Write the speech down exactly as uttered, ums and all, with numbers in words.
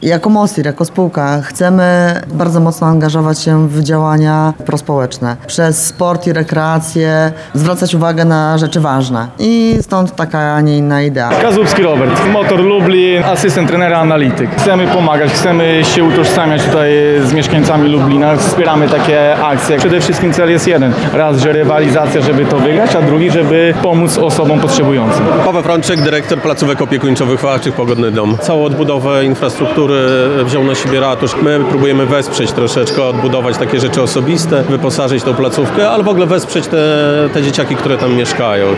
Jako Mostir, jako spółka chcemy bardzo mocno angażować się w działania prospołeczne. Przez sport i rekreację zwracać uwagę na rzeczy ważne. I stąd taka, a nie inna idea. Kazubski Robert, Motor Lublin, asystent trenera, analityk. Chcemy pomagać, chcemy się utożsamiać tutaj z mieszkańcami Lublina. Wspieramy takie akcje. Przede wszystkim cel jest jeden. Raz, że rywalizacja, żeby to wygrać, a drugi, żeby pomóc osobom potrzebującym. Paweł Frączyk, dyrektor placówek opiekuńczo-wychowawczych Pogodny Dom. Całą odbudowę infrastruktury wziął na siebie ratusz. My próbujemy wesprzeć troszeczkę, odbudować takie rzeczy osobiste, wyposażyć tą placówkę, ale w ogóle wesprzeć te, te dzieciaki, które tam mieszkają.